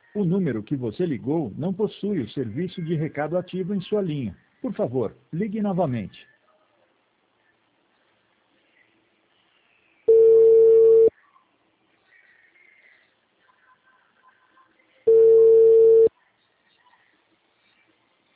O número que você ligou não possui o serviço de recado ativo em sua linha. Por favor, ligue novamente.